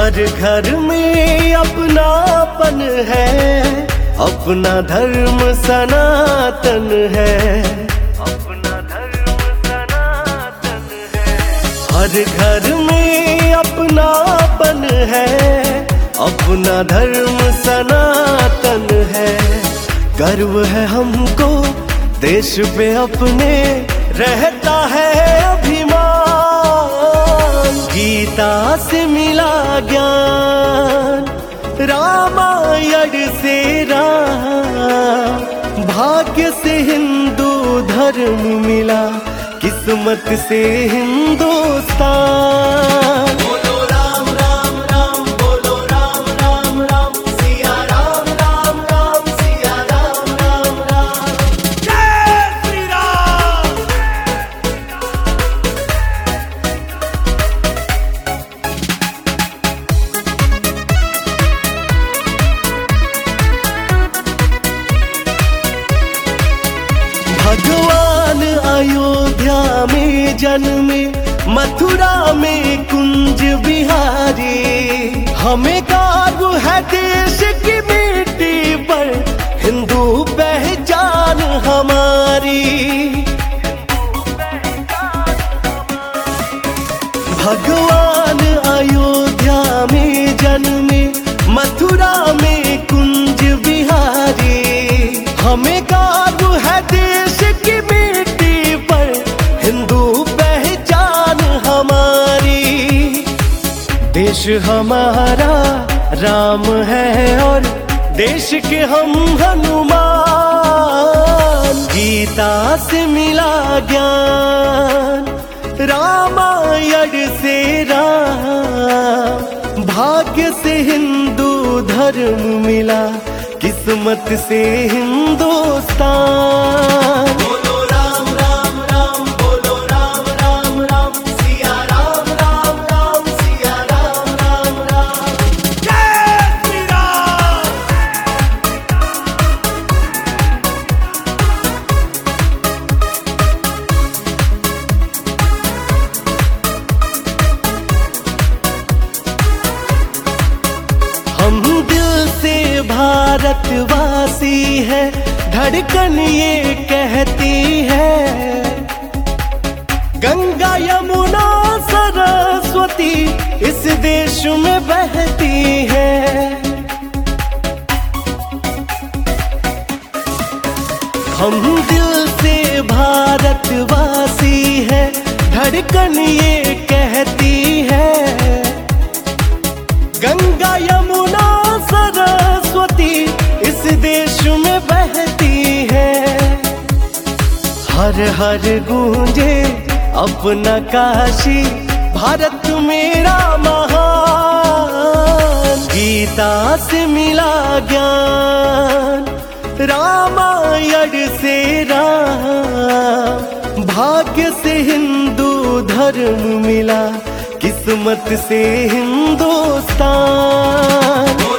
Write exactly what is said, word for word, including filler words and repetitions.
हर घर में अपनापन है, अपना धर्म सनातन है, अपना धर्म सनातन है। हर घर में अपनापन है, अपना धर्म सनातन है। गर्व है हमको देश पे अपने, रहता है अभिमान। गीता से मिला ज्ञान, रामायण से राम, भाग्य से हिंदू धर्म मिला, किस्मत से हिंदुस्तान। बोलो राम राम राम, बोलो राम राम राम, सिया राम राम राम, सिया राम राम राम। जय श्री राम। भगवान अयोध्या में जन्मे, मथुरा में कुंज बिहारी। हमें गर्व है देश की मिट्टी पर, हिंदू पहचान हमारी। भगवान अयोध्या में जन्मे, मथुरा में कुंज बिहारी। हमें गर्व है देश की मिट्टी पर, हिंदू पहचान हमारी। देश हमारा राम है और देश के हम हनुमान। गीता से मिला ज्ञान, रामायण से राम, भाग्य से हिंदू धर्म मिला, किस्मत से हिंदुस्तान। बोलो राम राम राम, बोलो राम राम राम, सिया राम राम राम, सिया राम राम राम। जय श्री राम। हम दिल से भारतवासी है, धड़कन ये कहती है। गंगा यमुना सरस्वती इस देश में बहती है। हम दिल से भारतवासी है, धड़कन ये कहती है। गंगा यमुना सरस्वती इस देश में बहती है। हर हर गूंजे अपना काशी, भारत मेरा महान। गीता से मिला ज्ञान, रामायण से राम, भाग्य से हिंदू धर्म मिला, किस्मत से हिंदुस्तान।